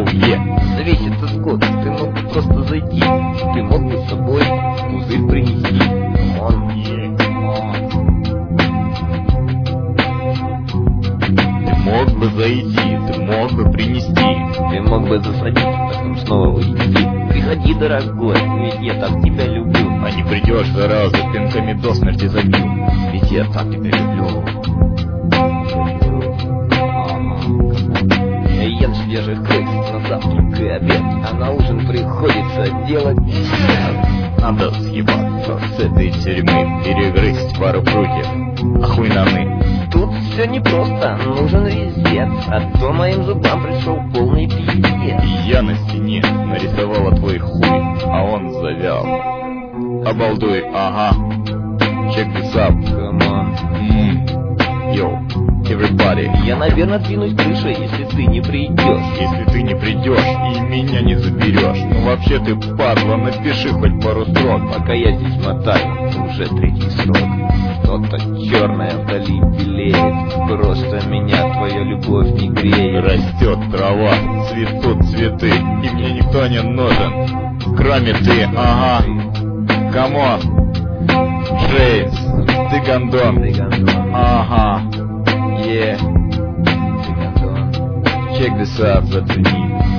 Зависит от года, ты мог бы просто зайти. Ты мог бы с собой пузырь принести. Ты мог бы зайти, ты мог бы принести. Ты мог бы засадить, потом снова уйти. Приходи, дорогой, ведь я так тебя люблю. А не придешь, зараза, пинками до смерти забью. Ведь я так тебя люблю. Я ем свежих крыс на завтрак и обед, а на ужин приходится делать. Надо съебаться с этой тюрьмы, перегрызть пару прутьев, охуенаны. Тут все непросто, нужен резец, а то моим зубам пришел полный пиздец. Я на стене нарисовала твой хуй, а он завял. Обалдуй, ага. Check this up. Come on. Yo, everybody. Я, наверное, двинусь крышей, если ты не придешь. Если ты не придешь и меня не заберешь. Ну вообще ты падла, напиши хоть пару строк. Пока я здесь мотаю, уже третий срок. Что-то черное вдали белеет, просто меня твоя любовь не греет. Растет трава, цветут цветы, и мне никто не нужен, кроме ты, ага. Камон, Джеймс, ты гондон, ага, Ты гондон. check this out, зацени.